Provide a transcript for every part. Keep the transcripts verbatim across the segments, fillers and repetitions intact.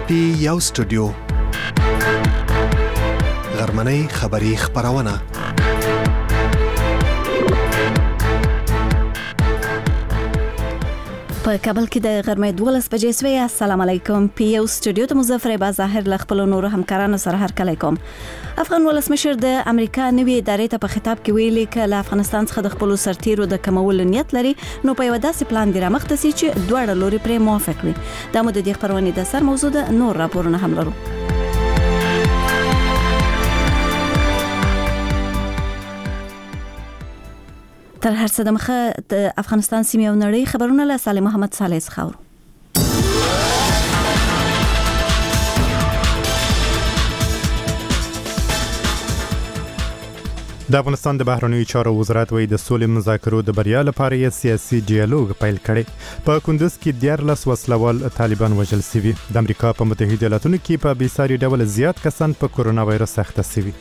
پی یو سټوډیو غرمنۍ خبری خبرونه په کابل کې د غرمې دولس بجې سوي. السلام علیکم. پی یو سټوډیو ته مظفر با ظاهر ل خپل نور همکارانو سره هر کله کوم. افغان ولسمشر د امریکا نوي ادارې ته په خطاب کې ویلي ک افغانستان څخه د خپل سرتیرو د کمول نیت لري نو په یو داسې پلان دی رامخته سي چې دواړه لوري پرې موافق وي. د مو د دې خبرونه د سر موضوع د نور راپورونه هم لرو. تر هر څه د مخه د افغانستان سیمې او نړۍ خبرونه له صالح محمد صالح څخه اورو. د افغانستان د بهرنیو چارو وزارت وایي د سولې مذاکرو د بریا لپاره یې سیاسي ډیالوګ پیل کړي. په کندوز کې دیارلس وسلوال طالبان وژل شوي. د امریکا په متحده ایالاتونو کې په بېساري ډول زیات کسان په کورونا وایرس اخته شوي.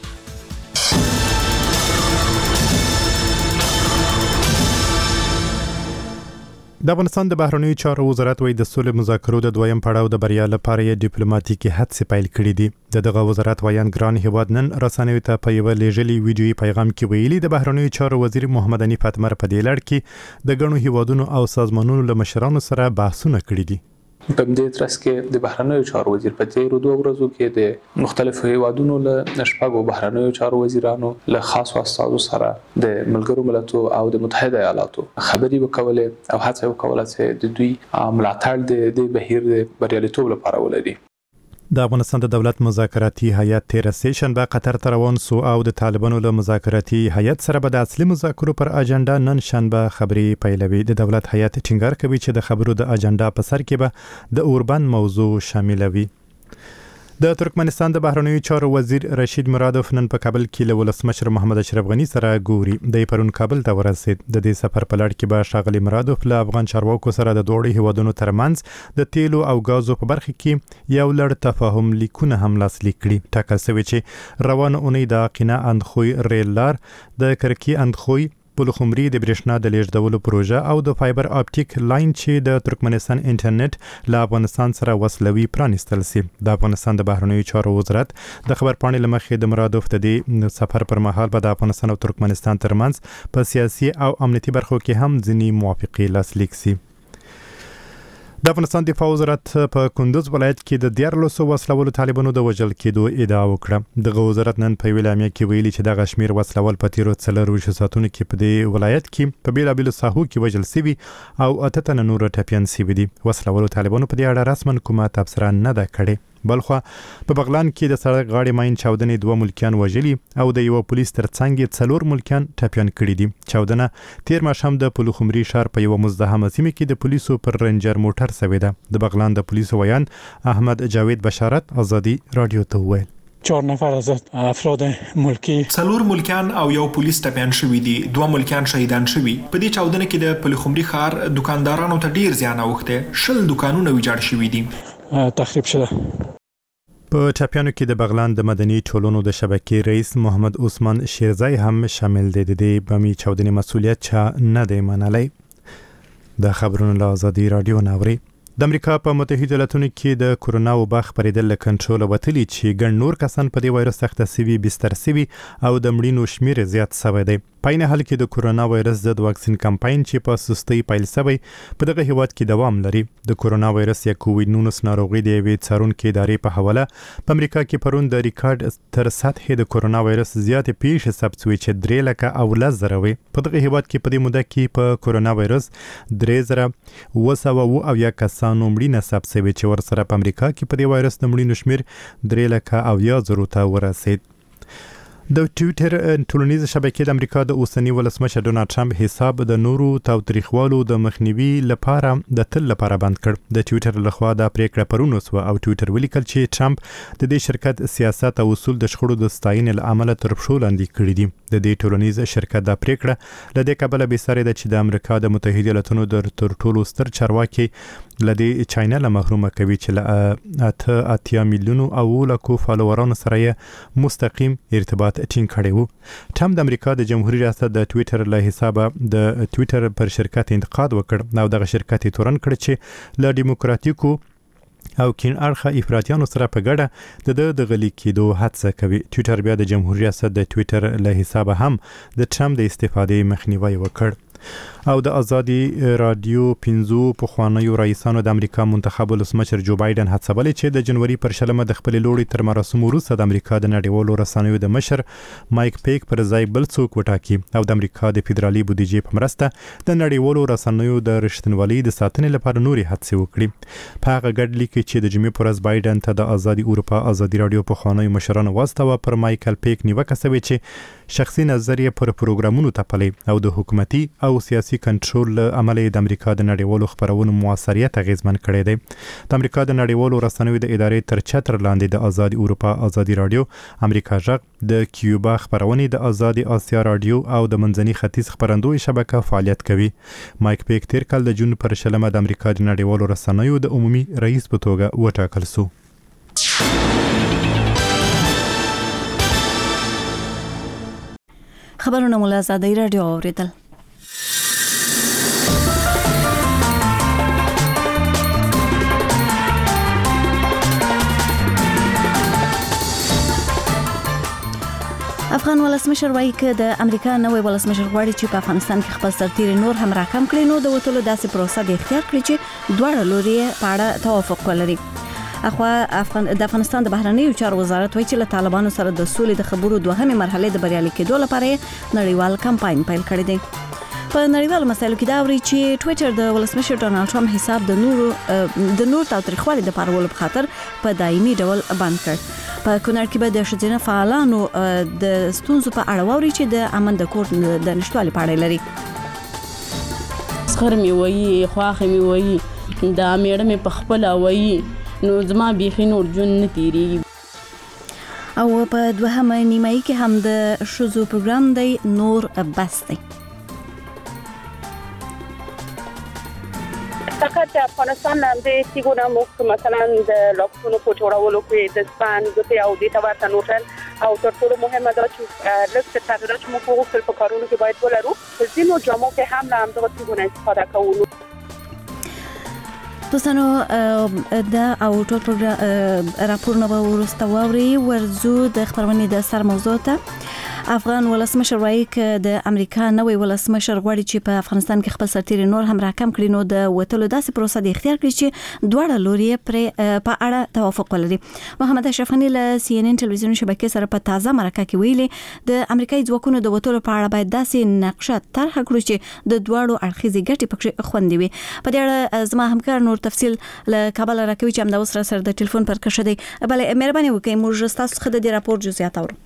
د افغانستان د بهرنیو چارو وزارت وایي د سولې مذاکرو د دویم پړاو د بریا لپاره یې ډیپلوماټیکي هڅې پیل کړې دي. د دغه وزارت وایان ګران هیواد نن رسنیو ته په یو لیږلي ویډیوي پیغام کې ویلي د بهرنیو چارو وزیر محمد حنیف اتمر په دې لړ کې د ګڼو هیوادونو او سازمانونو له مشرانو سره بحثونه کړي دي. په دې ترڅ کې د بهرنیو چارو وزیر په تیرو دوه ورځو کې د مختلفو هیوادونو له شپږو بهرنیو چارو وزیرانو له خاصو استازو سره د ملګرو ملتونو او د متحده ایالاتو خبرې وکولې او هڅه وکوله چې د دوی ملاتړ د دې بهیر د بریالیتوب لپاره ولري. د افغانستان د دولت مذاکراتي هیئت تیر سیشنبه قطر ته روان سو او د طالبانو له مذاکراتي هیئت سره به د اصلي مذاکرو پر اجنډا نن شنبه خبري پیلوي. د دولت هیئت ټینګار کوي چې د خبرو د اجنډا په سر کې به د اوربند موضوع شاملوي. د ترکمنستان د بهرنیو چارو وزیر رشید مرادوف نن په کابل کې له ولسمشر محمد اشرف غنی سره ګوري. د پرون کابل ته ورسید. د دې سفر په لړ کې به شاغلی مرادوف له افغان چارواکو سره د دوړي هیوادونو ترمنځ د تیلو او غازو په برخه کې یو لړ تفاهم لیکونه هم لاسلیک کړي. ټاکل شوی چې روانه اونۍ د قنا اندخوی ریل لار د کرکی اندخوی پلخمري د برېښنا د لیږدولو پروژه او د فایبر اپټیک لاین چې د ترکمنستان انټرنیټ له افغانستان سره وصلوي پرانیستل سي. د افغانستان د بهرنیو چارو وزارت د خبرپاڼې له مخې د مرادوف د دې سفر پر مهال به د افغانستان او ترکمنستان ترمنځ په سیاسي او امنیتي برخو کې هم ځینې موافقې لاسلیک سي. د افغانستان دفاع وزارت په کندوز ولایت کې د دیارلسو وسلوالو طالبانو د وژل کېدو ادعا وکړه. دغه وزارت نن په اعلامیه کې ویلي چې دغه شمیر وسلوال په تیرو څلورویشتو ساعتونو کې په دې ولایت کې په بیلابیلو ساحو کې وژل شوي او اته تنه نور ټپیان شوي دي. وسلوالو طالبانو په دې اړه رسماً کومه تبصره نه ده کړې. بلخوا په بغلان کې د سړک غاړې ماین چاودنې دوه ملکیان وژلي او د یو پولیس ترڅنګ څلور ملکیان ټپیان کړي دي. چاودنه تیر ماښام د پلخمري ښار په یو مزدحمه سیمه کې د پولیسو پر رنجر موټر شوې ده. د بغلان د پولیسو ویان احمد جاوید بشارت آزادی رادیو ته وویل چهار نفر از افراد ملکی څلور ملکیان او یو پولیس ټپیان شوي دي. دوه ملکیان شهیدان شوي. په دې چاودنه کې د پلخمري ښار دکاندارانو ته ډیر زیان اوښته. شل دکانونه ویجاړ شوي دي. تخریب شده. په ټپیانو کې د بغلان د مدني ټولنو د شبکې رئیس محمد عثمان شیرزای هم شامل دی. د دې بمي چاودنې مسؤلیت چا نه دی منلی. د خبرونو له آزادي رادیو ناوري. د امریکا په متحده ایالاتونو کې د کورونا وبا خپرېدل له کنټروله وتلي چې ګڼ نور کسان په دې وایرس اخته شوي بستر شوي او د مړینو شمیر زیات شوی دی. په عین حال کې د کورونا وایرس ضد واکسین کمپاین چې په سستۍ پیل شوی په دغه هیواد کې دوام لري. د کورونا وایرس یا کووډ نولس ناروغي د یوې څارونکې ادارې په حواله په امریکا کې پرون د ریکارډ تر سطحې د کورونا وایرس زیاتې پیښې ثبت شوې چې درې لکه او لس زره وي. په دغه هیواد کې په دې موده کې په کورونا وایرس درې زره اوه سوه اوه اویا کسانو مړینه ثبت شوې چې ورسره په امریکا کې په دې وایرس د مړینو شمیر درې لکه اویا زرو ته ورسید. د ټویټر ټولنیز شبکې د امریکا د اوسنی ولسمشر ډونالد ټرمپ حساب د نورو تاوتریخوالو د مخنیوي لپاره د تل لپاره بند کړ. د ټویټر لخوا دا پریکړه پرون وسوه او ټویټر ولیکل چې ټرمپ د دې شرکت سیاست او اصول د شخړو د ستاینې له امله تر پښو لاندې کړي دي. د دې ټولنیز شرکت دا پریکړه له دې کبله به سره ده چې د امریکا د متحده ایالاتونو د تر ټولو ستر چارواکي لدی چاینا له محرومه کوي چې له اته اتیا میلیونو او لکو فالوورانو سره مستقیم ارتباط ټینګ کړی وو. ټرمپ د امریکا د جمهوریت ریاست د ټویټر له حسابه د ټویټر پر شرکت انتقاد وکړ او دغه شرکت یې تورن کړ چې له دیموکراتیکو او کین اړخه افراطیانو سره په ګډه د د غلي کېدو هڅه کوي. ټویټر بیا د جمهوریت ریاست د ټویټر له حسابه هم د ټرمپ د استفادې مخنیوي وکړ. او د ازادي رادیو پنځو پخوانیو رئیسانو د امریکا منتخب ولسمشر جو بایدن هڅولې چې د جنوري پر شلمه د خپل لوړي تر مراسم وروسته د امریکا د نړیوالو رسنیو د مشر مایک پیک پر ځای بل څوک وټاکي او د امریکا د فدرالي بودیجې په مرسته د نړیوالو رسنیو د رښتینولۍ د ساتنې لپاره نوري هڅې وکړي. په هغه ګډ لیک چې د جمعې پر ورځ بایدن ته د ازادي اروپا ازادي رادیو پخوانیو مشرانو واستوه پر مایکل پیک نیوکه شوې چې شخصي نظریه پر پروګرامونو تپلې او د حکومتي او سیاسي کنټرول عملی د امریکا د نړیوالو خبرونو موثریت اغیزمن کړی دی. د امریکا د نړیوالو رسنیو د ادارې تر چتر لاندې د ازادي اروپا ازادي رادیو، امریکا غږ، د کیوبا خبرونه، د ازادي آسیا رادیو او د منځني ختیځ خبرندوی شبکه فعالیت کوي. مایک پیک تیر کال د جون پر شلمه د امریکا د نړیوالو رسنیو د عمومي رئیس په توګه وټاکل شو. خبرونه مولا ازادي رادیو اوریدل. افغان ولسمشر وایي چې د امریکا نوې ولسمشر غواړي چې په افغانستان کې خپل سرتیري نور هم راکم کړي، نو د وټولو داسې پروسه د اختیار کړي چې دواړه لوري په اړه توافق ولري. اخوا افغان د افغانستان د بهرنیو چارو وزارت وایي چې له طالبانو سره د سولې د خبرو دوهمه مرحله د بریالي کېدو لپاره نړیوال کمپاین پیل کړی دی. په نړیوالو مسایلو کې دا اوري چې ټویټر د ولسمشر ډونالد ټرمپ حساب د نورو د نور تاوتریخوالي د پارولو په خاطر په دایمي ډول بند کړ. په کونړ کې به د ښځینه فعالانو د ستونزو په اړه واوري چې د امن د کور د نشټوالي په اړه لري. سخر می وایي، خواخه می وایي، دا میړه می په خپل وایي، نو زما بیخي نور جون نه تیریږي. او په دوهمه نیمایي کې هم د ښځو پروګرام دی نور بس دی. فقط افغانستان د سیګونه مخ مثلا د لاکونو په جوړولو کې د سپان د او د تواتن نوټل او تر ټولو مهمه دا چې لکه تغیرات مو په خپل کارونو کې باید ولرو. ځینو جامو کې هم له همدغه سیګونه استفاده کوو. دوستانو دا او ټول پروګرام راپورونه به ورسته واوري. ورزو د خبرونې د سر موضوع ته افغان ولسمشر وایي چې د امریکا نوې ولسمشر غواړي چې په افغانستان کې خپل سرتیري نور هم راکم کړي، نو د وټولو داسې پروسه د اختیار کړي چې دواړه لوري پر په اړه توافق ولري. محمد اشرف غنی له سی ان ان ټلویزیون شبکې سره په تازه مرکه کې ویلي د امریکایي ځواکونو د وټولو په اړه باید داسې نقشه طرح کړو چې د دواړو اړخیزې ګټې پکې خوندې وي. په دې اړه زما همکار نور تفصیل له کابل راکوي چې همدا اوس را سره د ټلیفون پر کښه دی. بله مهرباني وکړئ موږ تاسو څخه د راپور جزئیات اورو.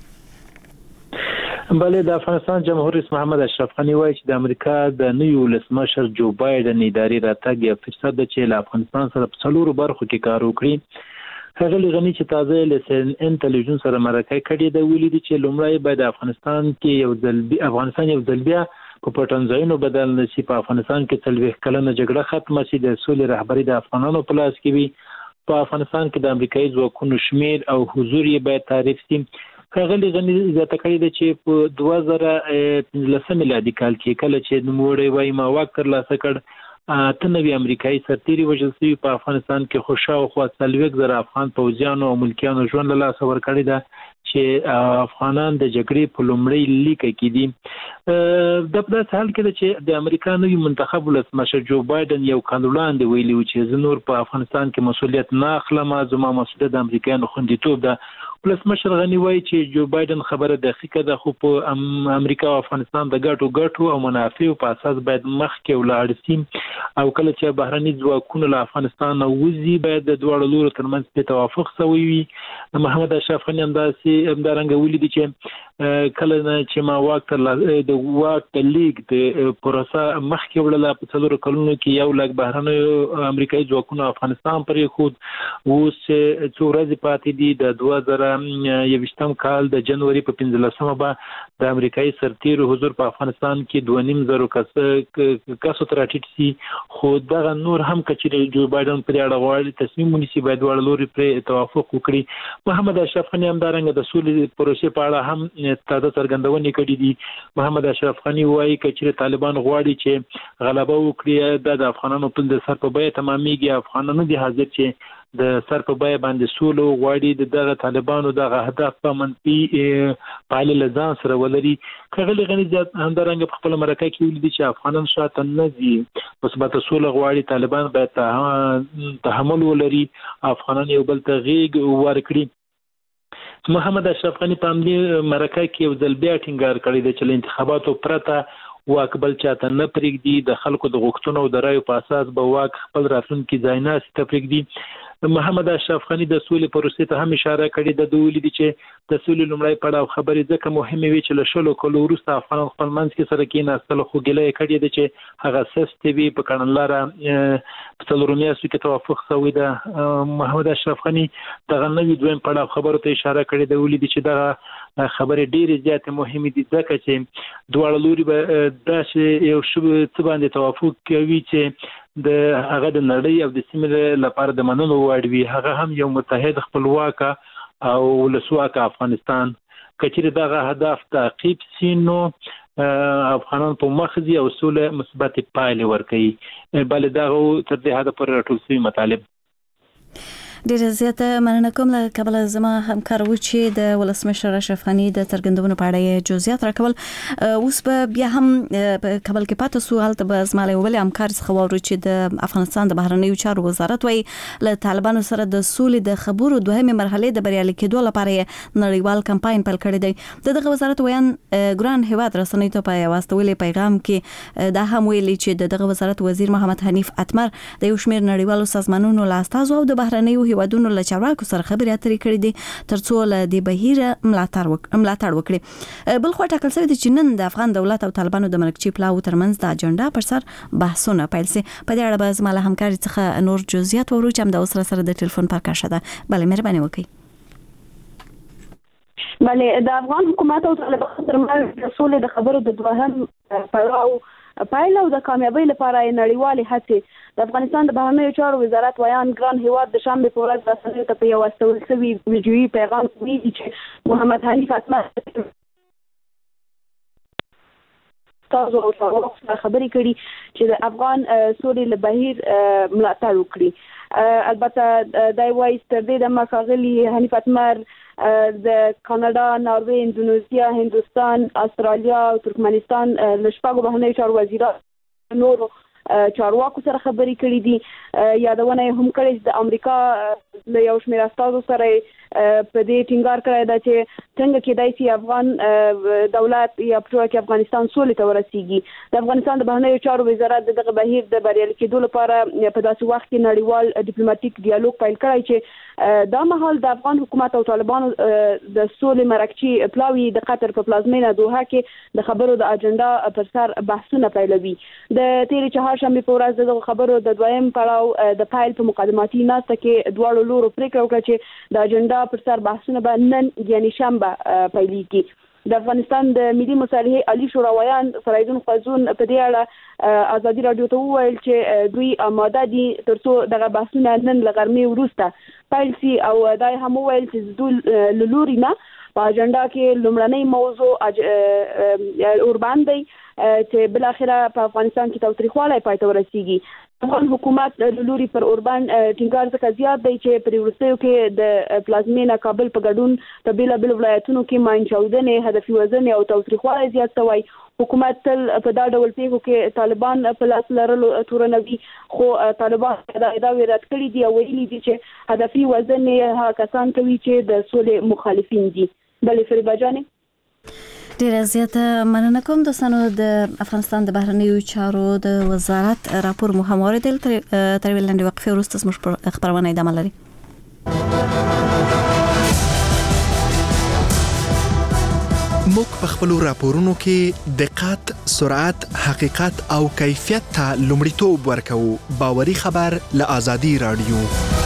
بله د افغانستان جمهور رئیس محمد اشرف غنی وایي چې د امریکا د نوي ولسمشر جو بایدن اداري راتګ یو فرصت ده چې له افغانستان سره په څلورو برخو کې کار وکړي. هغه غنی چې تازه له سی ان ان ټلویزیون سره مرکه کړې ده ویلي دي چې لومړی باید افغانستان کې یو ځل افغانستان یو ځل بیا په پټنځایونو بدل نشي. په افغانستان کې څلوېښت کلنه جګړه ختمه شي، د سولې رهبري د افغانانو په لاس کې وي. په افغانستان کې د امریکایي ځواکونو شمیر او حضور یې باید تعریف شي. هغه غنی زیاته کړې ده چې په دوه زره پنځلسم میلادي کال کې کله چې نوموړی وایي ما واک ترلاسه کړ، اته نوي امریکایي سرتیري وژل شوي. په افغانستان کې خو شاوخوا څلوېښت زره افغان پوځیانو او ملکیانو ژوند له لاسه ورکړی ده چې افغانان د جګړې په لومړۍ لیکه کې دي. د په داسې حال کې ده چې د امریکا نوي منتخب ولسمشر جو بایدن یو کال وړاندې ویلي و چې زه نور په افغانستان کې مسؤلیت نه اخلم، زما مسؤلیت د امریکایانو خوندیتوب ده. ولسمشر غنی وایي چې جو بایدن خبره دقیقه ده، خو په امریکا او افغانستان د ګټو ګټو او منافعو په اساس باید مخکې ولاړ شي. او کله چې بهرني ځواکونه له افغانستان وځي باید د دواړو لورو ترمنځ په توافق شوی وي. محمد اشرف غنی همداسې همدارنګه ویلي دي چې کله چې ما واک تر د واک د لیګ د پروسه مخکې وړله په څلورو کلونو کې یو لږ بهرنیو امریکایي ځواکونو افغانستان پرې خود اوس څو ورځې پاتې دي. د دوه زره یویشتم کال د جنوري په پنځلسمه به د امریکایي سرتیرو حضور په افغانستان کې دوه نیم زرو کسو ته راټیټ شي، خو دغه نور هم کچې جو بایدن پرې اړه غواړي تصمیم ونیسي باید دواړه لوري پرې توافق وکړي. محمد اشرف غنی همدارنګه د سولې پروسې په اړه هم تازه څرګندونې کړې دي. محمد اشرف غنی وایي چې طالبان غواړي چې غلبه وکړي، د افغانانو په سر په بیه تمامېږي. افغانانو دي حاضر چې د سر په بیه باندې سولو غواړي د دغه طالبانو دغه هدف په منفي پایله لزان سره ولري. کغلی غنی زیات همدارنګ په خپل مرکه کې ویلي چې افغانان شاته نه ځي، مثبت سوله غواړي، طالبان باید تحمل ولري، افغانان یو بل ته غیږ ورکړي. محمد اشرف غنی په همدې مرکه کې یو ځل بیا ټینګار کړی دی چې له انتخاباتو پرته واک بل چاته نه پرېږدي، د خلکو د غوښتنو او د رایو په اساس به واک خپل راتلونکي ځایناستي ته پرېږدي. محمد اشرف غنی د سولې پروسې ته هم اشاره کړې ده. د ویلي دي چې د سولې لومړی پړاو خبرې ځکه مهمې وي چې له شلو کلو وروسته افغانان خپل منځ کې سره کېناستل، خو ګیله یې کړې ده چې هغه سستې وي. په کړنلاره په څلورو میاشتو کې توافق شوی ده. محمد اشرف غنی دغه نوي دویم پړاو خبرو ته اشاره کړې ده. ویلي دي چې دغه خبرې ډېرې زیاتې مهمې دي ځکه چې دواړه لوري به داسې یو څه باندې توافق کوي چې د هغه د نړۍ او د سیمې لپاره د منلو وړ وي. هغه هم یو متحد خپلواک او ولسواک افغانستان. کچېرې دغه هدف تعقیب سي نو افغانان په مخ ځي او سوله مثبت پایلې ورکوي. بلې دغه تر دې حده پورې راټول شوي مطالب. ډیره زیاته مننه کوم له کابل زما همکار و چې د ولسمشر اشرف غنی د څرګندونو په اړه جزئیات راکول. اوس به بیا هم په کابل کې پاتې سو، هلته به زماله ویل همکار څخه وورو چې د افغانستان د بهرنیو چارو وزارت وایي له طالبانو سره د سولې د خبرو دوهمه مرحله د بریالي کېدو لپاره نړیوال کمپاین پیل کړی دی. دغه وزارت ویان ګران هیواد رسنۍ ته په واستولې پیغام کې دا هم ویلي چې دغه وزارت وزیر محمد حنیف اتمر د یو شمېر نړیوالو سازمانونو له استازو او د بهرنیو هیوادونو له چارواکو سره خبرې اترې کړې دي ترڅو له دې بهیر ملاتړ وک ملاتړ وکړي. بل خو ټاکل شوی دی چې نن د افغان دولت او طالبانو د مرکزي پلاو ترمنځ د اجنډا پر سر بحثونه پیل سي. په دې اړه به زموږ همکاري څخه نور جزئیات ورو چې هم د اوسره سره د ټلیفون پر کاشه ده. بله مهرباني وکړئ. بله د افغان حکومت او طالبانو ترمنځ د سولې د خبرو د دوهم پړاو پایله او د کامیابی لپاره نړیوالې هڅې د افغانستان د بهرنیو چارو وزارت ویان ګران هیواد د شنبه په ورځ رسنیو ته په یو استول شوي ویډیویي پیغام ویلي چې محمد حنیف اتمر تاسو او تاسو خبرې کړي چې د افغان سولې له بهیر ملاتړ وکړي. البته دا وایي تر دې د مخاغلي حنیف اتمر د کاناډا، ناروې، اندونیزیا، هندوستان، استرالیا او ترکمنستان له شپږو بهرنیو چارو وزیرانو نورو چارواکو سره خبرې کړې دي. یادونه هم کړې چې د امریکا له یو شمېر استازو سره په دې ټینګار کړی ده چې څنګه کېدای شي افغان دولت یا په ټوله کې افغانستان سولې ته ورسیږي. د افغانستان د بهرنیو چارو وزارت دغه بهیر د بریالي کېدو لپاره په داسې وخت کې نړیوال ډیپلوماټیک ډیالوګ پیل کړی چې دا مهال د افغان حکومت او طالبانو د سولې مرکزي پلاوی د قطر په پلازمینه دوحه کې د خبرو د اجنډا پر سر بحثونه پیلوي. د تیرې چهارشنبې په ورځ د خبرو د دویم پړاو د پایل په مقدماتي ناسته کې دواړو لورو پریکړه وکړه چې د اجنډا پر سر بحثونه به نن یعنی شنبه پیلېږي. د افغانستان د ملي مصالحې عالی شوراویان فرایدون خزون په دې اړه ازادي رادیو ته وویل چې دوی آماده دي ترڅو دغه بحثونه نن له غرمې وروسته پیل شي او دا هم وویل چې دوی لوري نه په اجنډا کې لومړنۍ موضوع اوربان دی چې بل اخره په افغانستان کې تاوتریخوالی پای ته ورسیږي. افغان حکومت د لوري پر اوربان ټینګار څخه زیات دی چې په وروستیو کې د پلازمینه کابل په ګډون په بیلابیلو ولایتونو کې ماین چاودنې، هدفي وژنې او تاوتریخوالی زیات شوی. حکومت تل په دا ډول پیښو کې طالبان په لاس لرلو تورنوي، خو طالبان دا ادعا رد کړې دي او ویلي دي چې هدفي وژنې هغه کسان کوي چې د سولې مخالفین دي. بلې فریبا جانې ډیره زیاته مننه کوم. دوستانو د افغانستان د بهرنیو چارو د وزارت راپور مو هم اوریدل. تر یوې لنډې وقفې وروسته زموږ خبرونه ادامه لري. موږ په خپلو راپورونو کې دقت، سرعت، حقیقت او کیفیت ته لومړیتوب ورکوو. باوري خبر له آزادي رادیو.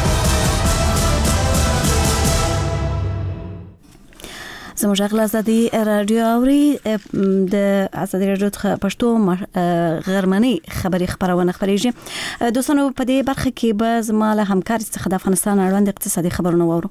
زموږ غږ آزادي رادیو اوري. د آزادي رادیو څخه پښتو غرمنۍ خبري خبرونه خبريږي. دوستانو په دې برخه کې به زما له همکار څخه د افغانستان اړوند اقتصادي خبرونه وورو.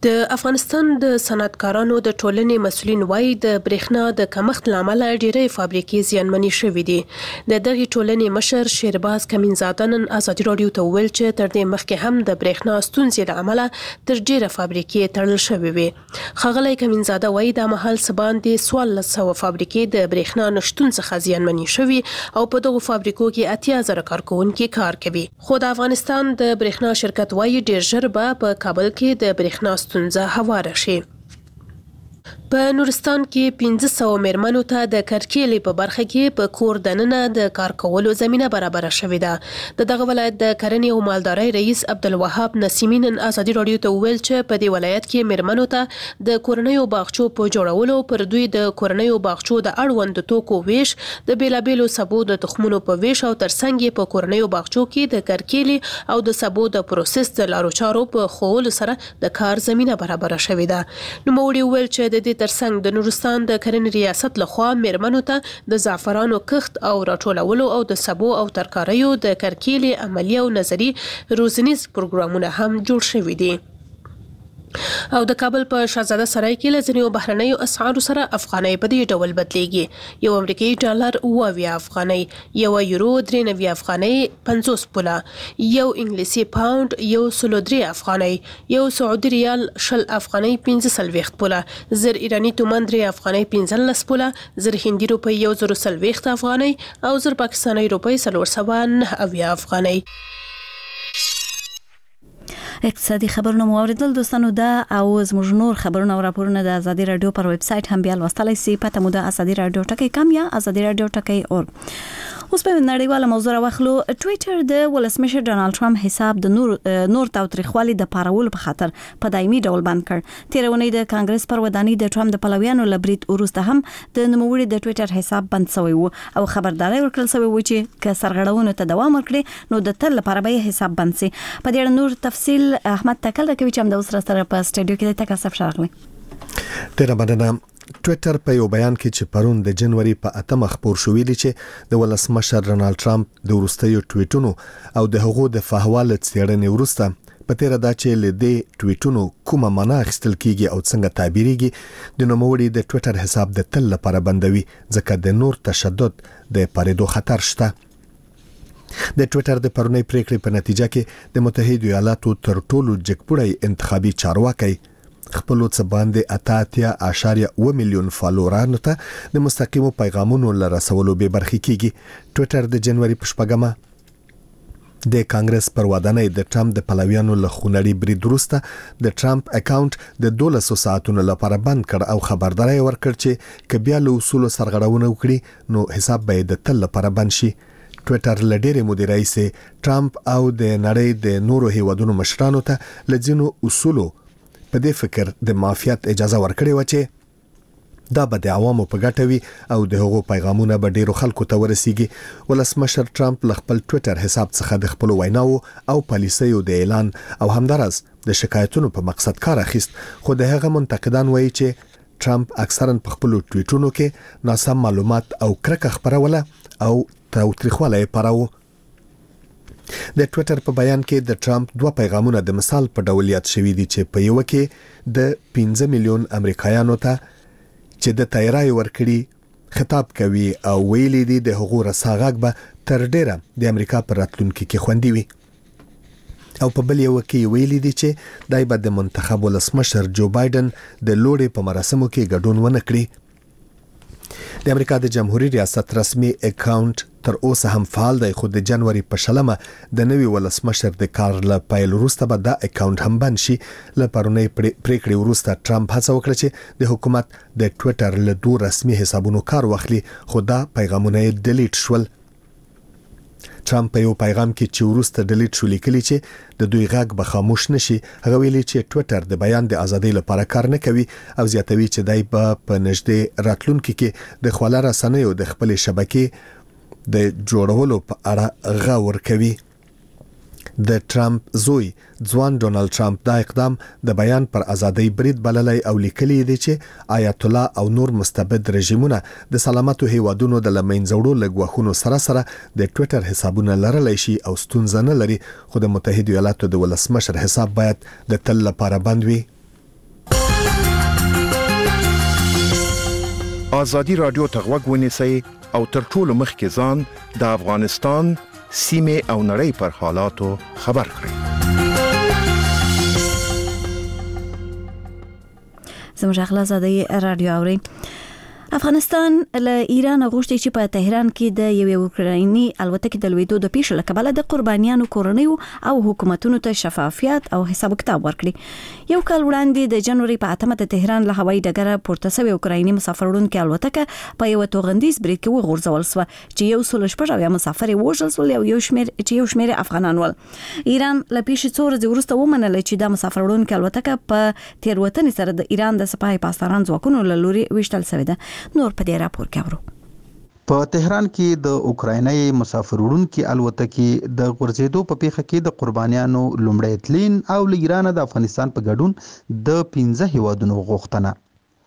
د افغانستان د صنعتکارانو د ټولنې مسؤلین وایي د برېښنا د کمښت لامل ډېرې فابریکې زیانمنې شوې دي. د دغه ټولنې مشر شیرباز کمینزاده نن ازادي رادیو ته وویل چې تر دې مخکې هم د برېښنا ستونزې له امله تر ډېره فابریکې تړل شوې وي. ښاغلی کمینزاده وایي دا مهال څه باندې څوارلس سوه فابریکې د برېښنا نشتون څخه زیانمنې شوي او په دغو فابریکو کې اتیا زره کارکوونکي کار کوي. خو د افغانستان د برېښنا شرکت وایي ډېر ژر به په کابل کې د برېښنا ستونزه هواره شي. په نورستان کې پنځه سوه میرمنو ته د کرکیلې په برخه کې په کور دننه د کار کولو زمینه برابره شوې ده. د دغه ولایت د کرنې او مالدارۍ رئیس عبدالوهاب نسیمی نن ازادي رادیو ته وویل چې په دې ولایت کې میرمنو ته د کورنیو باغچو په جوړولو پر دوی د کورنیو باغچو د اړوند توکو ویش د بیلابیلو سبو د تخمونو په ویش او ترڅنګ یې په کورنیو باغچو کې د کرکیلې او د سبو د پروسس د لارو چارو په ښوولو سره د کار زمینه برابره شوې ده. نوموړي وویل چې د دې ترڅنګ د نورستان د کرنې ریاست لخوا میرمنو ته د زعفرانو کښت او راټولولو او د سبو او ترکاریو د کرکیلې عملی او نظري روزنیز پروګرامونه هم جوړ شوي دي. او د کابل په شاهزاده سرای کې له ځینو بهرنیو اسعارو سره افغانۍ په دې ډول بدلیږي. یو امریکایي ډالر اوه اویا افغانۍ، یو یورو درې نوي افغانۍ پنځوس پوله، یو انګلیسي پاوند یو سلو درې افغانۍ، یو سعودي ریال شل افغانۍ پنځه څلوېښت پوله، زر ایراني تومان درې افغانۍ پنځلس پوله، زر هندي روپۍ یو زر څلوېښت افغانۍ او زر پاکستاني روپۍ څلور سوه نهه اویا افغانۍ. اقتصادي خبرونه مو اوریدل دوستانو. دا او زموږ نور خبرونه او راپورونه د ازادي رادیو پر ویب سټ هم بیا لوستلای شئ. پته مو د ازادي رادیو ټکی کام یا ازادي رادیو ټکی اور. اوس په نړیواله موضوع راوخلو. ټویټر د ولسمشر ډانلډ ټرمپ حساب د نور نور تاوتریخوالي د پارولو په خاطر په دایمي ډول بند کړ. تیرونی د کانګرس پر ودانۍ د ټرمپ د پلویانو لبرید وروسته هم د نوموړي د ټویټر حساب بند شوی وو او خبرداري ورکړل شوی و چې که سرغړونو ته دوام ورکړي نو د تل لپاره به حساب بند شي. په دې نور تفصیل احمد تکل راکوي چې هم د اوس سره په سټډیو کې د تکاسف شارغلی. ډیره مننه. ټویټر په یو بیان کې چې پرون د جنوري په اتمه خبر شو ویلي چې د ولسمشر ډانلډ ټرمپ د وروستیو ټویټونو او د هغو د فحوالت څېړنې وروسته په تیر دا چې له دې ټویټونو کومه معنا اخیستل کیږي او څنګه تعبیرېږي د نوموړي د ټویټر حساب د تل لپاره بندوي ځکه د نور تشدد د پارېدو خطر شته. د ټویټر د پرونی پریکړې په نتیجه کې د متحده ایالاتو تر ټولو جګپوړی انتخابي چارواکي خپل څه باندې اتاتیا اشاریه و میلیون فالوورانو ته د مستقیمو پیغامونو لرسولو به برخه کیږي. ټویټر د جنوري په شپږمه د کانګرس پر ودانۍ د ټرمپ د پلویانو له خونړي برید وروسته د ټرمپ اکاونټ د دولسو ساعتونو لپاره بند کړ او خبرداري ورکړ چې کبیا له اصول سرغړونه وکړي نو حساب به د تل لپاره بند شي. ټویټر لډېر مدیرای سي ټرمپ او د نړۍ د نورو هیوادونو مشرانو ته لځینو اصولو په دې فکر د معافیت اجازه ورکړې و چې دا به د عوامو په ګټه وي او د هغو پیغامونه به ډیرو خلکو ته ورسیږي. ولسمشر ټرمپ له خپل ټویټر حساب څخه د خپل ویناو او پالیسیو د اعلان او همدارس د شکایتونو په مقصد کار اخیست. خو د هغه منتقدان وایي چې ټرمپ اکثرا په خپل ټویټونو کې ناسم معلومات او کرکه خبروله او تاوتریخوالی پراوه. د ټویټر په بیان کې د ټرمپ دوه پیغامونه د مثال په ډول یاد شوي دي چې په یو کې د پنځه میلیون امریکایانو ته چې د تایرای ورکړي خطاب کوي او ویلي دي د حقوق رساغک به تر ډیره د امریکا پر راتلونکي کې خوندي وي او په بل یو کې ویلي دي چې دای به د منتخب ولسمشر جو بایدن د لوړې په مراسمو کې ګډون ونه کړي. د امریکا د جمهوریت ریاست رسمي اکاونټ تر اوسه هم فعال دی خو د جنوري په شلمه د نوي ولسمشر د کار له پیل وروسته به دا اکاونټ هم بند شي. له پرونی پریکړې وروسته ټرمپ هڅه وکړه چې د حکومت د ټویټر له دوه رسمي حسابونو کار واخلي خو دا پیغامونه یې ډیلیټ شول. ټرمپ په یو پیغام کې چې وروسته ډیلیټ شو لیکلی چې د دوی غږ به خاموش نشي. هغه ویلي چې ټویټر د بیان د ازادۍ لپاره کار نه کوي او زیاتوي چې دای په نږدې راتلونکي کې د خواله رسنیو د خپل شبکې د جوړولو په اړه غور کوي. د ټرمپ زوی ځوان ډونالد ټرمپ دا اقدام د بیان پر ازادۍ برید بللی او لیکلی دی چې آیت الله او نور مستبد رژیمونه د سلامتو هیوادونو د لمنځوړو لګوخونو سره سره د ټویټر حسابونه لرلی شي او ستونزه نه لري خو د متحده ایالاتو د ولسمشر حساب باید د تل لپاره بند وي. ازادي رادیو ته غوږ ونیسئ او تر ټولو مخکې ځان د افغانستان سیمه او نړۍ پر حالاتو خبر کړئ. زموږ اخلاص د رادیو اوري. افغانستان له ایران غوښتي چې په تهران کې د یو اوکرایني الوتکې د لویدو د پیښو لکبله د قربانیانو کورنیو او حکومتونو ته شفافیت او حساب کتاب ورکړي. یو کال وړاندې د جنوري په اتمه د تهران له هوایي ډګره پورته شوی اوکرایني مسافر وړونکي الوتکه په یو توغندیز بریک کې وغورځول شو چې یو سل شپږ اویا مسافر وژل شول او یو شمیر چې یو شمیر افغانان ول. ایران له پیښې څو ورځې وروسته ومنله چې د مسافر وړونکي الوتکه په تیروتنې سره د ایران د سپاه پاسداران ځواکونو له لوري وشتل شوې ده. نور په دې راپور کې اورو. په تهران کې د اوکرایني مسافر وړونکي الوتکې د غورځېدو په پیښه کې د قربانیانو لومړی تلین او له ایران د افغانستان په ګډون د پنځه هیوادونو غوښتنه.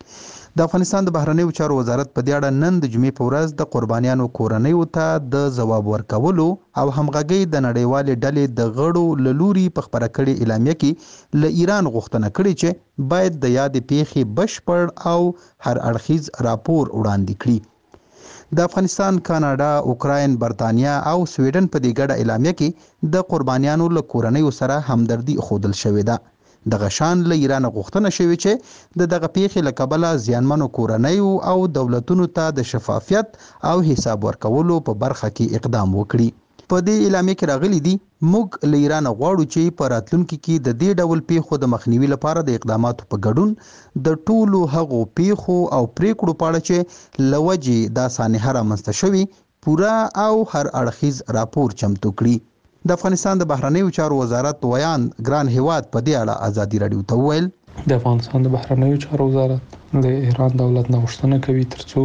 د افغانستان د بهرنیو چارو وزارت په دې اړه نن د جمعې په ورځ د قربانیانو کورنیو ته د ځواب ورکولو او همغږي د نړیوالې ډلې د غړو له لوري په خبره کړې اعلامیه کې له ایران غوښتنه کړې چې باید د یادې پیښې بشپړ او هر اړخیز راپور وړاندې کړي. د افغانستان، کاناډا، اوکراین، برتانیا او سویډن په دې ګډه اعلامیه کې د قربانیانو له کورنیو سره همدردي ښودل شوې ده. دغه شان له ایران غوښتنه شوې چې د دغه پیښې له کبله زیانمنو کورنیو او دولتونو ته د شفافیت او حساب ورکولو په برخه کې اقدام وکړي. په دې اعلامیه کې راغلي دي موږ له ایران غواړو چې په راتلونکي کې د دې ډول پیښو د مخنیوي لپاره د اقداماتو په ګډون د ټولو هغو پیښو او پریکړو په اړه چې لوجې دا سانحه رامنځته شوي پوره او هر اړخیز راپور چمتو کړي. د افغانستان د بهرنیو چارو وزارت ویان ګران هیواد په دې اړه ازادي رادیو ته وویل. د افغانستان د بهرنیو چارو وزارت د ایران دولت نه غوښتنه کوي ترڅو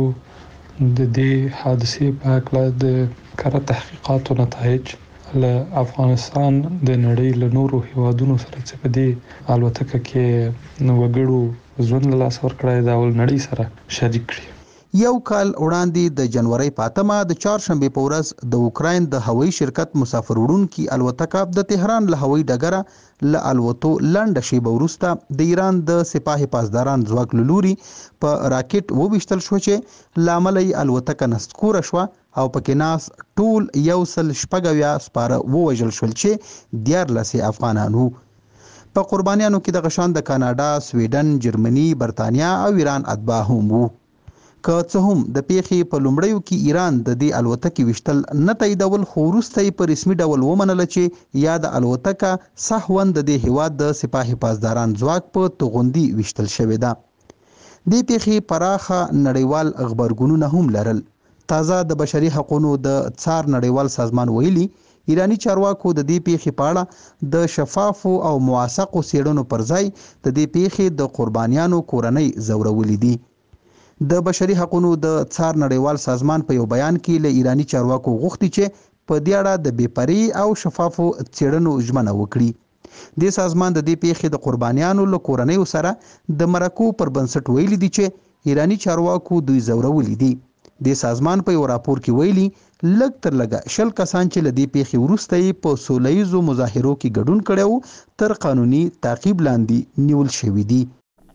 د دې حادثې په اړه د کره تحقیقاتو نتایج له افغانستان د نړۍ له نورو هیوادونو سره چې په دې الوتکه کې وګړو ژوند له لاسه ورکړی دا ول نړۍ سره شریک کړي. یو کال وړاندې د جنوري په اتمه د چهارشنبه په ورځ د اوکراین د هوایي شرکت مسافر وړونکي الوتکه د تهران له هوایي ډګره له الوتو لنډه شیبه وروسته د ایران د سپاه پاسداران ځواک له لوري په راکټ وویشتل شو چې لامل یې الوتکه نسکوره شوه او پکې ناس ټول یو سل شپږ اویا سپاره ووژل شول چې دیارلس افغانان وو. په قربانیانو کې د غشان د کاناډا، سویډن، جرمني، برتانیا او ایران اتباع هم وو. که څه هم د پیښې په لومړیو کې ایران د دې الوتکې وشتل نه تاییدول خو وروسته یې په رسمي ډول ومنله چې یا د الوتکه سهواً د دې هیواد د سپاه پاسداران ځواک په توغندي وشتل شوې ده. دې پیښې پراخه نړیوال غبرګونونه هم لرل. تازه د بشري حقوقو د څار نړیوال سازمان ویلي ایرانی چارواکو د دې پیښې په اړه د شفافو او موثقو څېړنو پر ځای د دې پیښې د قربانیانو کورنۍ ځورولې دي. د بشري حقوقو د څار نړیوال سازمان په یو بیان کې له ایرانی چارواکو غوښتي چې په دې اړه د بېپري او شفافو څېړنو ژمنه وکړي. د سازمان د دې پیښې د قربانیانو له کورنیو سره د مرکو پر بنسټ ویلي دي چې ایرانی چارواکو دوی ځورولي دي. د سازمان په یو راپور کې ویلي لږ تر لږه شل کسان چې له دې پیښې وروسته یې په سولهییزو مظاهرو کې ګډون کړی تر قانوني تعقیب لاندې نیول شوي دي.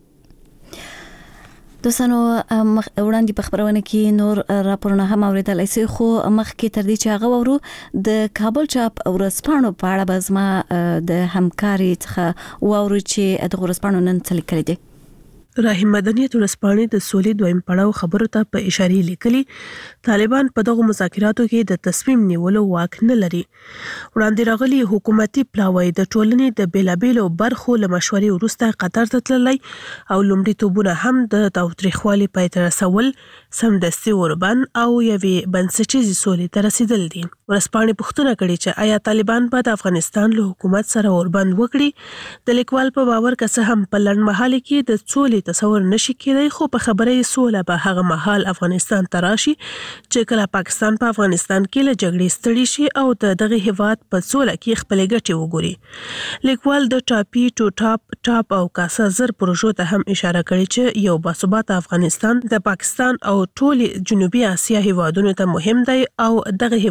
دوستانو وړاندې په خبرونه کې نور راپورونه هم اوریدلای شئ خو مخکې تر دې چې هغه ورو د کابل چاپ ورسپانو په اړه به زما د همکاري څخه واورو چې د ورسپانو نن څه لیکلي دي. راهیم مدنیت ورسپانې د سولې دویم پړاو خبرو ته په اشاره لیکلي طالبان په دغه مذاکراتو کې د تصمیم نیولو واک نه لري. وړاندې راغلي حکومتي پلاوی د ټولنې د بیلابیلو برخو له مشورې وروسته قطر ته تللی او لومړیتوبونه هم د تاوتریخوالي پای ته رسول، سمدستي اوربند او یوې بنسټیزې سولې ته رسیدل دي. ورسپانې پوښتنه کړې چې آیا طالبان به د افغانستان له حکومت سره اوربند وکړي. د لیکوال په باور که څه هم په لنډمهال کې د سولې تصور نشي کېدای خو په خبره یې سوله به هغه مهال افغانستان ته راشي چې کله پاکستان په افغانستان کې له جګړې ستړي شي او د دغه هیواد په سوله کې خپلې ګټې وګوري. لیکوال د ټاپي ټو ټاپ ټاپ او کاسا زر پروژو ته هم اشاره کړې چې یو باثباته افغانستان د پاکستان او ټول جنوبي اسیا هیوادونو ته مهم دی او دغه هیوادونه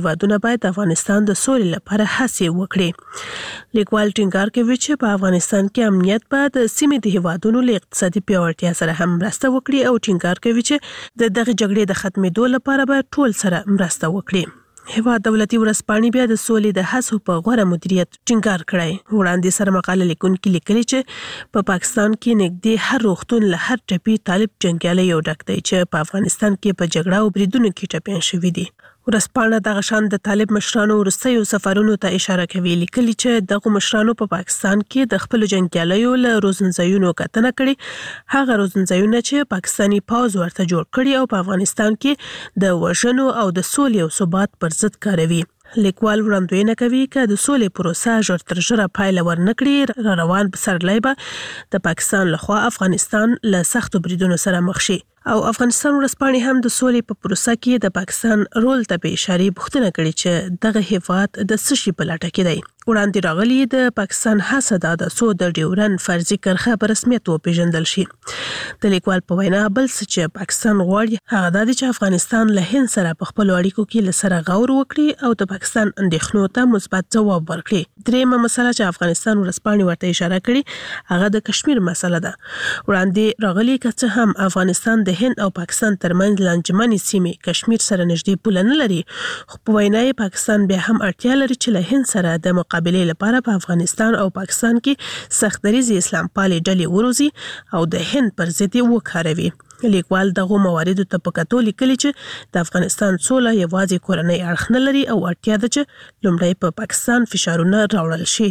باید د افغانستان د سولې لپاره هڅې وکړي. لیکوال ټینګار کوي چې په افغانستان کې امنیت به د سیمې د هیوادونو له اقتصادي پیاوړتیا سره هم مرسته وکړي او ټینګار کوي چې د دغه جګړې د ختمېدو لپاره به ټول سره مرسته وکړي. هیواد دولتي ورځپاڼې بیا د سولې د هڅو په غوره مدیریت ټینګار کړی. وړاندې سره مقاله لیکونکي لیکلي چې په پاکستان کې نږدې هر روغتون له هر ټپي طالب جنګیالی یو ډک دی چې په افغانستان کې په جګړه او بریدونو کې ټپیان شوي دي. ورځپاڼه دغه شان د طالب مشرانو وروستیو سفرونو ته اشاره کوي. لیکلي چې دغه مشرانو په پاکستان کې د خپلو جنګیالیو له روزنځایونو کتنه کړې، هغه روزنځایونه چې پاکستاني پوځ ورته جوړ کړي او په افغانستان کې د وژنو او د سولې او ثبات پر ضد کاروي. لیکوال وړاندوینه کوي چې د سولې پروسه ژر تر ژره پایله ورنکړي، را روان پسرلی به د پاکستان لخوا افغانستان له سختو بریدونو سره مخ شي. او افغانستان ورځپاڼې هم د سولې په پروسه کې د پاکستان رول ته په اشاره پوښتنه کړې چې دغه هیواد د څه شي په لټه کې دی. وړاندې راغلي د پاکستان هڅه ده د څو د ډیورن فرضي کرښه په رسمیت وپیژندل شي. د لیکوال په وینا بل څه چې پاکستان غواړي هغه دا دی چې افغانستان له هند سره په خپلو اړیکو کې له سره غور وکړي او د پاکستان اندېښنو ته مثبت ځواب ورکړي. درېیمه مسله چې افغانستان ورځپاڼې ورته اشاره کړې هغه د کشمیر مسله ده. وړاندې راغلي که څه هم افغانستان د هند او پاکستان ترمنځ لانجمنې سیمې کشمیر سره نږدې پوله نه لري، خو په وینا یې پاکستان بیا هم اړتیا لري چې له هند سره د مقابلې لپاره په افغانستان او پاکستان کې سختدریزې اسلام پالې ډلې وروزي او د هند پر ضد یې وکاروي. لیکوال دغه مواردو ته په کتو لیکلي چې د افغانستان سوله یوازې کورنۍ اړخ نه لري او اړتیا ده چې لومړی په پاکستان فشارونه راوړل شي.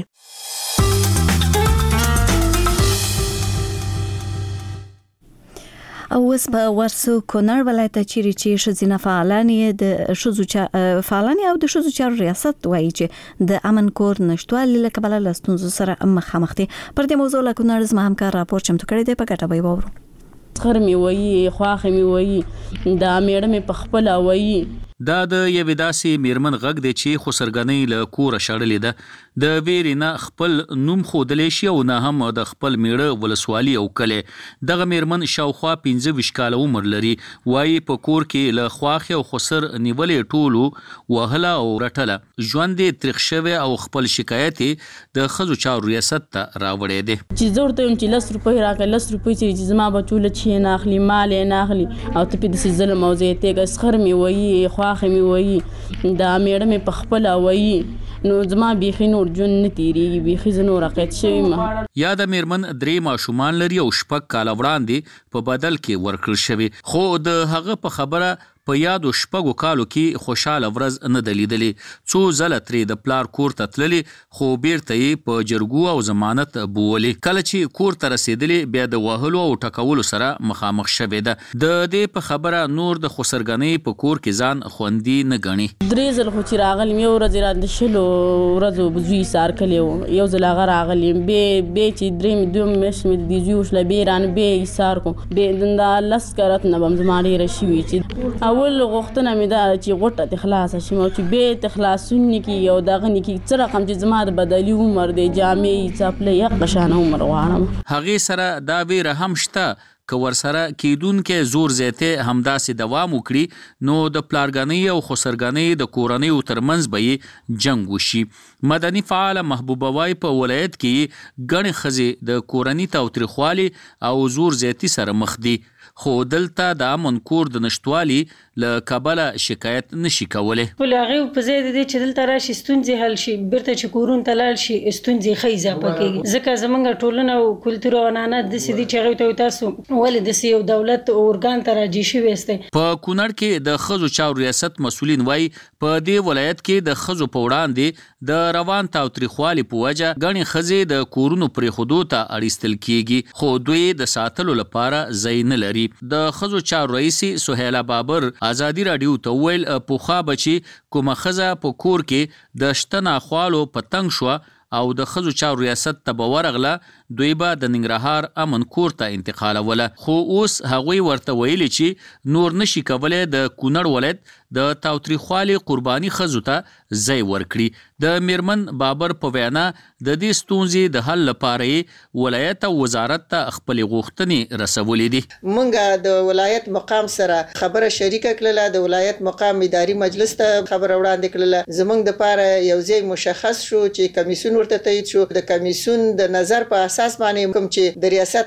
او اوس په ورسو کونړ ولایت چیرې چې ښځینه فعالان یې د ښځو فعالان او د ښځو چارو ریاست وایي چې د امن کور نشټوالي له کبله له ستونزو سره مخامخ دي. پر دې موضوع له کونړ زما همکار راپور چمتو کړی دی، په ګټه به یې واورو. خر می وایي، خواخې می وایي، دا میړه مې په خپله وایي. دا د یوې داسې میرمن غږ دی چې خسرګنۍ له کوره شړلې ده. د ویرې نه خپل نوم ښودلی شي او نه هم د خپل میړه ولسوالي او کلی. دغه میرمن شاوخوا پنځه ویشت کاله عمر لري. وایي په کور کې له خواښې او خسر نیولې ټولو وهله او رټله. ژوند یې تریخ شوی او خپل شکایت یې د ښځو چارو ریاست ته راوړی دی. چې زه ورته وایم چې لس روپۍ راکړه، لس روپۍ چې زما بچو له چې نه اخلي، مال یې نه اخلي او ته پې داسې ظلم او زیاتېږه. سخر مې وایي، خواښې مې وایي، دا میړه مې په خپله وایي، نو زما بیخي نور ژوند نه تېرېږي، بیخي زه نور عقید شوې یم. یا د میرمن درې ماشومان لري او شپږ کاله وړاندې په بدل کې ورکړل شوي، خو د هغه په خبره په یادو شپږو کالو کې خوشاله ورځ نه ده لیدلې. څو ځله ترې د پلار کور ته تللې خو بیرته یې په جرګو او ضمانت بولې. کله چې کور ته رسېدلې بیا د وهلو او ټکولو سره مخامخ شوې ده. د دې په خبره نور د خسرګنۍ په کور کې ځان خوندي نه ګڼي. درې ځل خو چې راغلم، یو ورځ را د شلو ورځو زوی سار کلی و، یو ځل هغه راغلم، بې بې چې درې دوه میاشتې مې د زوی وشله، بې رانه بې یې سار کړو. بې دا لس کرت نه به هم زما ډېره شوي چې اول غوښتنه مې دا چې غوټه دې خلاصه شي او چې بې ته خلاصون نه کړي او دغه نه کړي. څه رقم چې زما د بدلي عمر دی، جامې څپلۍ یقه شانه عمر غواړم. هغې سره دا ویره هم شته که ورسره کیدونکې زور زیاتې همداسې دوام وکړي نو د پلارګنۍ او خسرګنۍ د کورنیو ترمنځ به یې جنګ وشي. مدني فعاله محبوبه وای په ولایت کې ګڼې ښځې د کورني تاوتریخوالي او زور زیاتي سره مخ دي، خو دلته د امن کور د نشټوالي له کبله شکایت نشي کولی. ول هغه په ځای د دې چې دلته راشي ستونزې حل شي، بیرته چې کورون ته لاړ شي ستونزې ښه اضافه کېږي. ځکه زمونږ ټولنه او کلتور او عنعنات داسې دي چې هغوی ته تاسو ولې داسې یو دولت ارګان ته راجع شوي یاستئ. په کونړ کې د ښځو چارو ریاست مسؤلین وایي په دې ولایت کې د ښځو په وړاندې د روان تاوتریخوالي په وجه ګڼې ښځې د کورونو پرېښودو ته اړیستل کېږي، خو دوی د ساتلو لپاره ځای نه لري. د ښځو چارو رئیسې سهیله بابر ازادي راډیو ته وویل پخوا به چې کومه ښځه په کور کې د شته ناخوالو په تنګ شوه او د ښځو چارو ریاست ته به ورغله دوی به د ننګرهار امن کور ته انتقالوله، خو اوس هغوی ورته ویلي چې نور نشي کولای د کونړ ولایت د تاوتریخوالي قرباني ښځو ته ځای ورکړي. د میرمن بابر په وینا د دې ستونزې د حل لپاره ولایت او وزارت ته خپلې غوښتنې رسولې دي. مونږ د ولایت مقام سره خبره شریکه کړله، د ولایت مقام اداري مجلس ته خبره وړاندې کړله. زمونږ د پاره یو ځای مشخص شو چې کمیسیون ورته تایید شو. د کمیسیون د نظر په اساس باندې کوم چې د ریاست